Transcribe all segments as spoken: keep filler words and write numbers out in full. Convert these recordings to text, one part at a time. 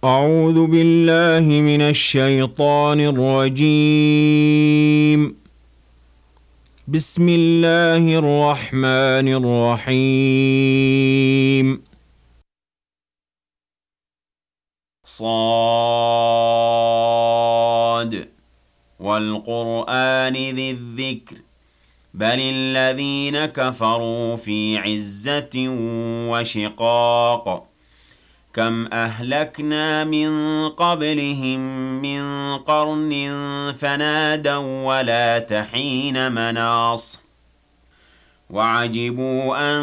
أعوذ بالله من الشيطان الرجيم. بسم الله الرحمن الرحيم. صاد والقرآن ذي الذكر بل الذين كفروا في عزة وشقاق كم أهلكنا من قبلهم من قرن فنادوا ولا تحين مناص وعجبوا أن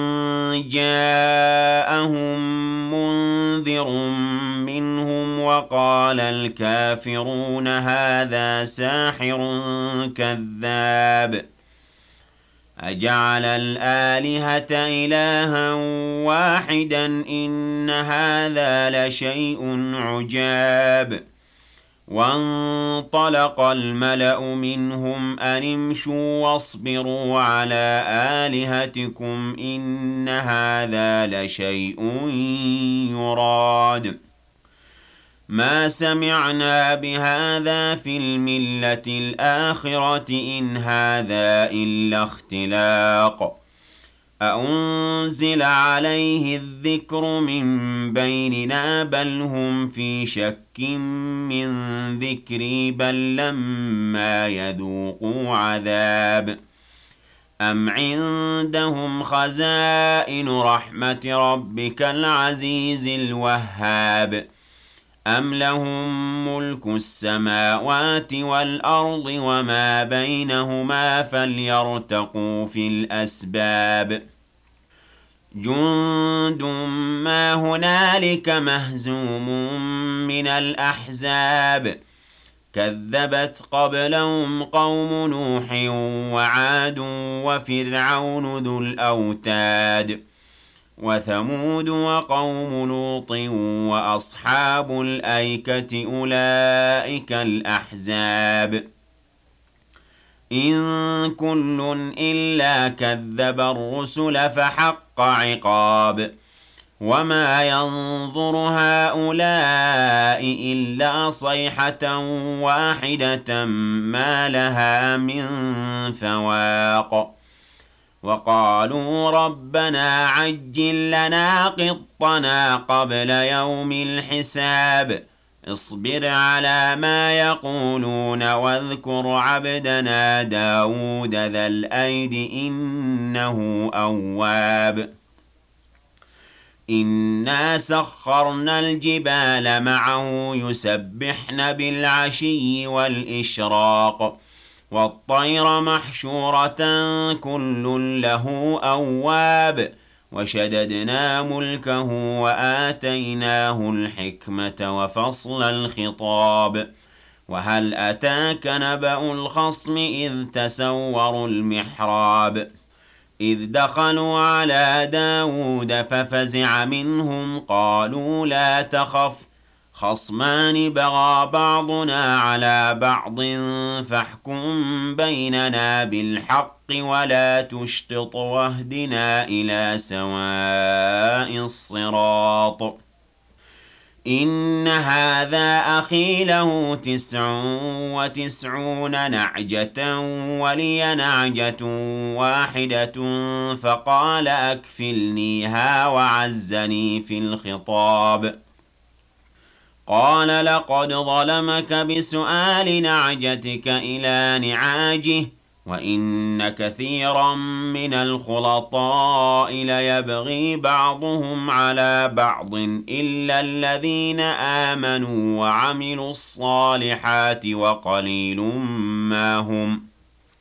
جاءهم منذر منهم وقال الكافرون هذا ساحر كذاب أجعل الآلهة إلها واحدا إن هذا لشيء عجاب وانطلق الملأ منهم أن امشوا واصبروا على آلهتكم إن هذا لشيء يراد ما سمعنا بهذا في الملة الآخرة إن هذا إلا اختلاق أأنزل عليه الذكر من بيننا بل هم في شك من ذكري بل لما يذوقوا عذاب أم عندهم خزائن رحمة ربك العزيز الوهاب أم لهم ملك السماوات والأرض وما بينهما فليرتقوا في الأسباب جند ما هنالك مهزوم من الأحزاب كذبت قبلهم قوم نوح وعاد وفرعون ذو الأوتاد وثمود وقوم لوط وأصحاب الأيكة أولئك الأحزاب إن كل إلا كذب الرسل فحق عقاب وما ينظر هؤلاء إلا صيحة واحدة ما لها من فواق وقالوا ربنا عجل لنا قطنا قبل يوم الحساب اصبر على ما يقولون واذكر عبدنا داود ذا الأيد إنه أواب إنا سخرنا الجبال معه يسبحن بالعشي والإشراق والطير محشورة كل له أواب وشددنا ملكه وآتيناه الحكمة وفصل الخطاب وهل أتاك نبأ الخصم إذ تسوروا المحراب إذ دخلوا على داود ففزع منهم قالوا لا تخف خصمان بغى بعضنا على بعض فاحكم بيننا بالحق ولا تشطط واهدنا إلى سواء الصراط إن هذا أخي له تسع وتسعون نعجة ولي نعجة واحدة فقال أكفلنيها وعزني في الخطاب قال لقد ظلمك بسؤال نعجتك إلى نعاجه وإن كثيرا من الخلطاء ليبغي بعضهم على بعض إلا الذين آمنوا وعملوا الصالحات وقليل ما هم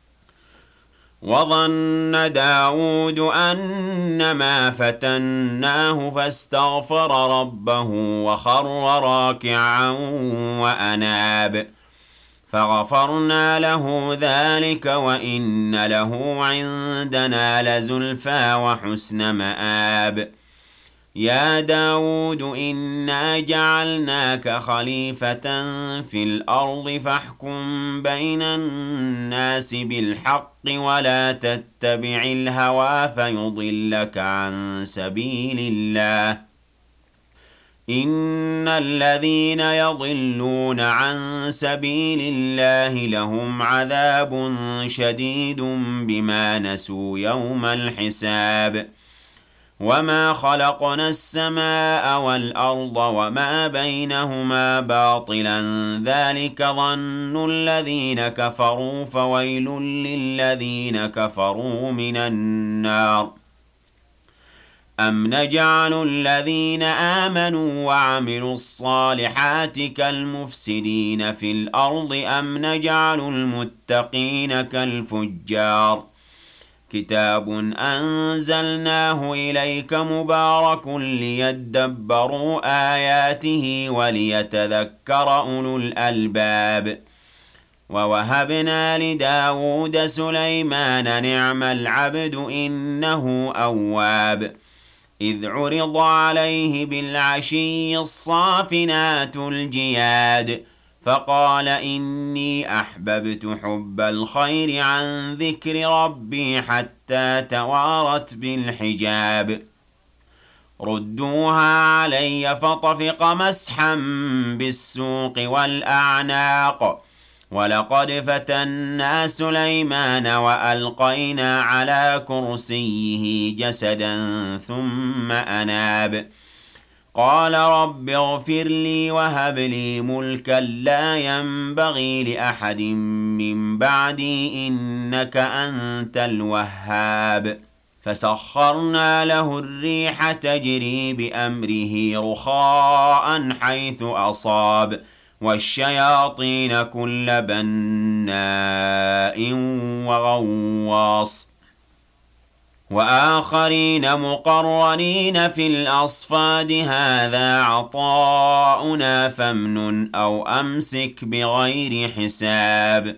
وظن داود أنما فتناه فاستغفر ربه وخر راكعا وأناب فغفرنا له ذلك وإن له عندنا لزلفى وحسن مآب يا داود إنا جعلناك خليفة في الأرض فاحكم بين الناس بالحق ولا تتبع الهوى فيضلك عن سبيل الله إن الذين يضلون عن سبيل الله لهم عذاب شديد بما نسوا يوم الحساب وما خلقنا السماء والأرض وما بينهما باطلا ذلك ظن الذين كفروا فويل للذين كفروا من النار أم نجعل الذين آمنوا وعملوا الصالحات كالمفسدين في الأرض أم نجعل المتقين كالفجار كتاب أنزلناه إليك مبارك ليدبروا آياته وليتذكر أولو الألباب ووهبنا لداود سليمان نعم العبد إنه أواب إذ عرض عليه بالعشي الصافنات الجياد فقال إني أحببت حب الخير عن ذكر ربي حتى توارت بالحجاب ردوها علي فطفق مسحا بالسوق والأعناق ولقد فتنا سليمان وألقينا على كرسيه جسدا ثم أناب قال رب اغفر لي وهب لي ملكا لا ينبغي لأحد من بعدي إنك أنت الوهاب فسخرنا له الريح تجري بأمره رخاء حيث أصاب والشياطين كل بناء وغواص وآخرين مقرنين في الأصفاد هذا عطاؤنا فامنن أو أمسك بغير حساب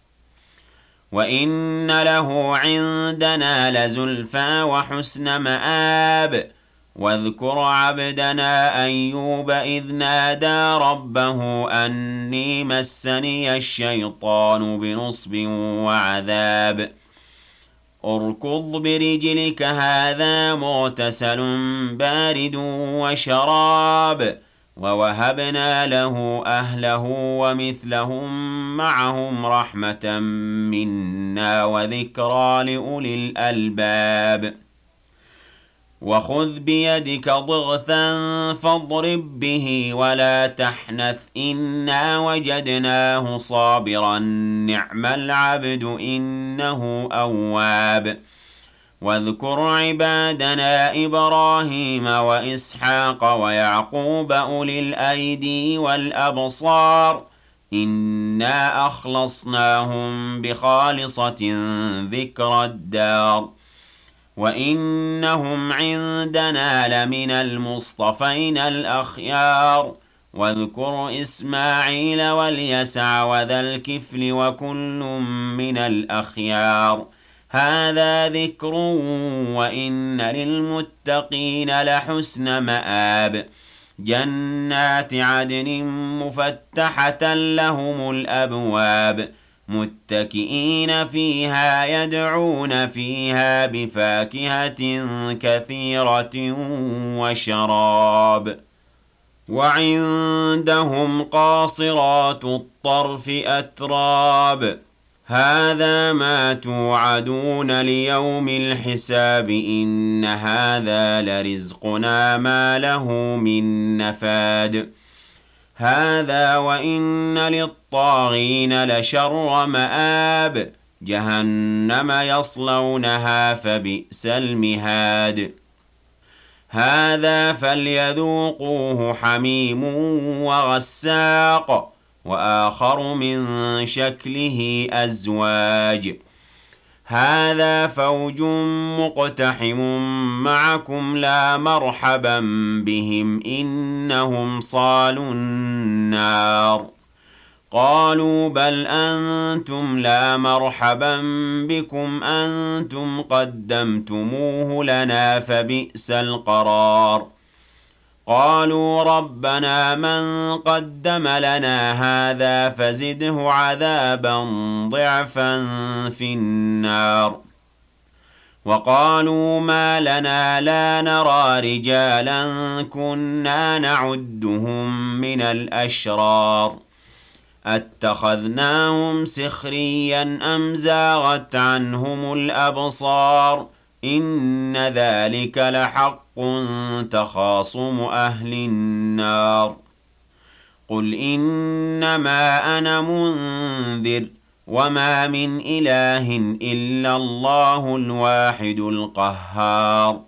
وإن له عندنا لزلفى وحسن مآب واذكر عبدنا أيوب إذ نادى ربه أني مسني الشيطان بنصب وعذاب اركض برجلك هذا مغتسل بارد وشراب ووهبنا له أهله ومثلهم معهم رحمة منا وذكرى لأولي الألباب وخذ بيدك ضغثا فاضرب به ولا تحنث إنا وجدناه صابرا نعم العبد إنه أواب واذكر عبادنا إبراهيم وإسحاق ويعقوب أولي الأيدي والأبصار إنا أخلصناهم بخالصة ذكر الدار وإنهم عندنا لمن المصطفين الأخيار واذكر إسماعيل واليسع وذا الكفل وكل من الأخيار هذا ذكر وإن للمتقين لحسن مآب جنات عدن مفتحة لهم الأبواب متكئين فيها يدعون فيها بفاكهة كثيرة وشراب وعندهم قاصرات الطرف أتراب هذا ما توعدون ليوم الحساب إن هذا لرزقنا ما له من نفاد هذا وإن للطاغين لشر مآب جهنم يصلونها فبئس المهاد هذا فليذوقوه حميم وغساق وآخر من شكله أزواج هذا فوج مقتحم معكم لا مرحبا بهم إنهم صالوا النار قالوا بل أنتم لا مرحبا بكم أنتم قدمتموه لنا فبئس القرار قالوا ربنا من قدم لنا هذا فزده عذابا ضعفا في النار وقالوا ما لنا لا نرى رجالا كنا نعدهم من الأشرار أتخذناهم سخريا أم زاغت عنهم الأبصار إن ذلك لحق تخاصم أهل النار قل إنما أنا منذر وما من إله إلا الله الواحد القهار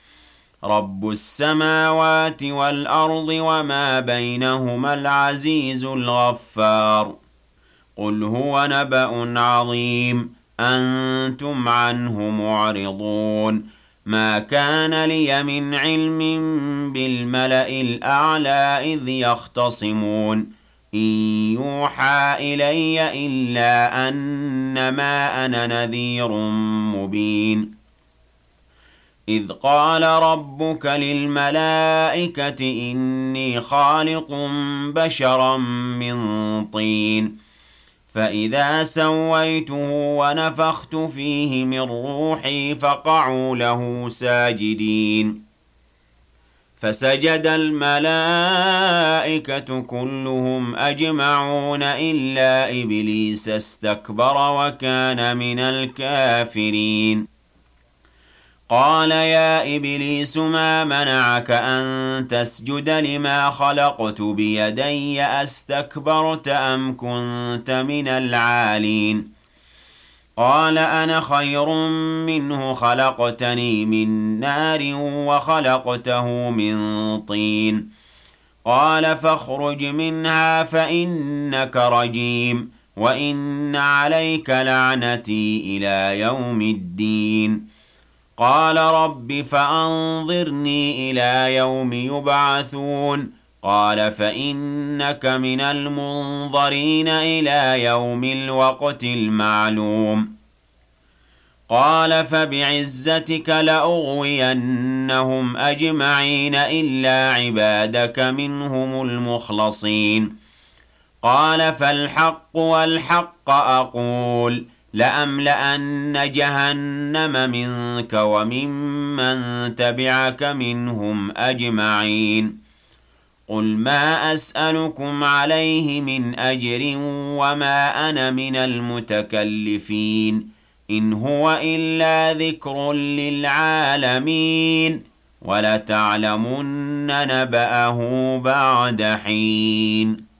رب السماوات والأرض وما بينهما العزيز الغفار قل هو نبأ عظيم أنتم عنه معرضون ما كان لي من علم بالملأ الأعلى إذ يختصمون إن يوحى إلي إلا أنما أنا نذير مبين إذ قال ربك للملائكة إني خالق بشرا من طين فإذا سويته ونفخت فيه من روحي فقعوا له ساجدين فسجد الملائكة كلهم أجمعون إلا إبليس استكبر وكان من الكافرين قال يا إبليس ما منعك أن تسجد لما خلقت بيدي أستكبرت أم كنت من العالين قال أنا خير منه خلقتني من نار وخلقته من طين قال فاخرج منها فإنك رجيم وإن عليك لعنتي إلى يوم الدين قال رب فأنظرني إلى يوم يبعثون قال فإنك من المنظرين إلى يوم الوقت المعلوم قال فبعزتك لأغوينهم أجمعين إلا عبادك منهم المخلصين قال فالحق والحق أقول لأملأن جهنم منك وممن تبعك منهم أجمعين قل ما أسألكم عليه من أجر وما أنا من المتكلفين إن هو إلا ذكر للعالمين ولتعلمن نبأه بعد حين